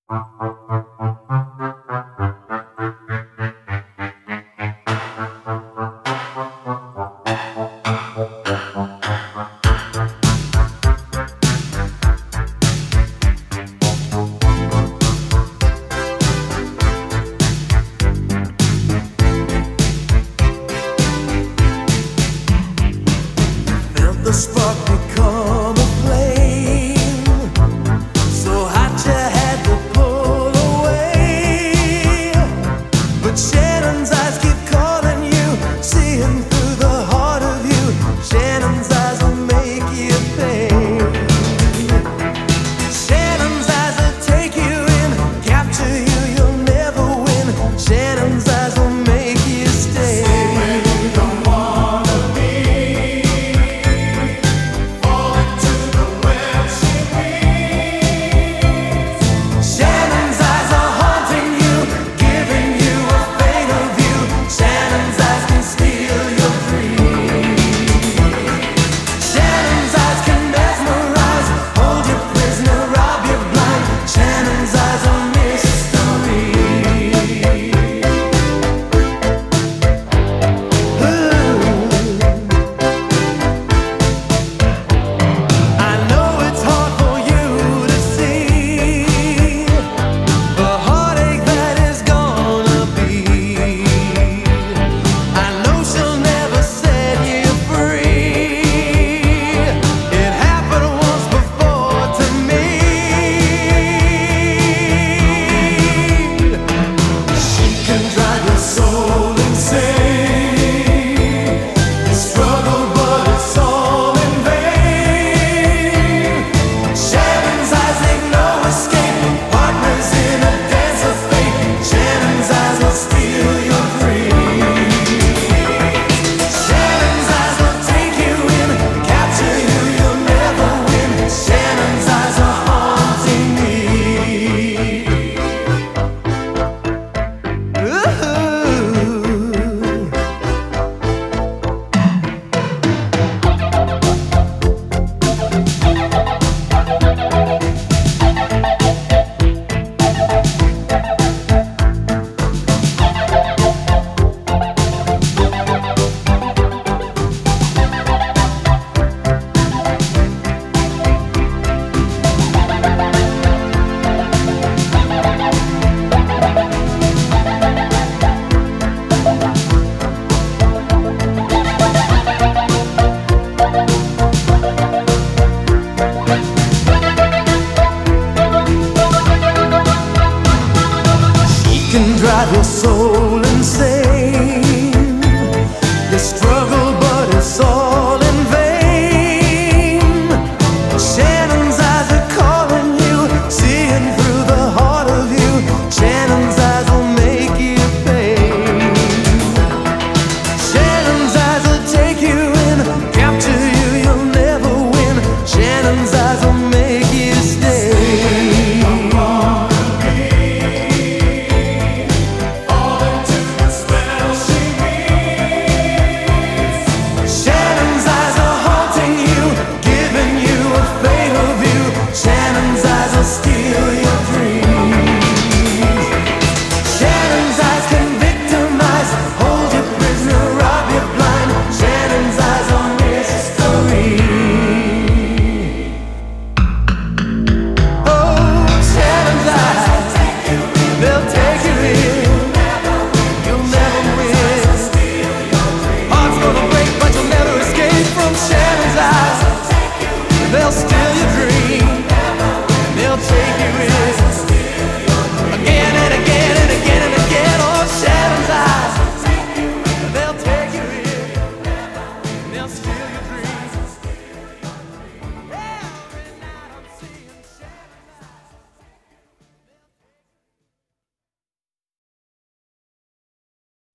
The spark become a flame, so hot you had to pull away. But Shannon's eyes keep calling you, seeing through the heart of you. Shannon's eyes will make you pay. Shannon's eyes will take you in, capture you, you'll never win. Shannon's eyes will make you stay. Can drive your soul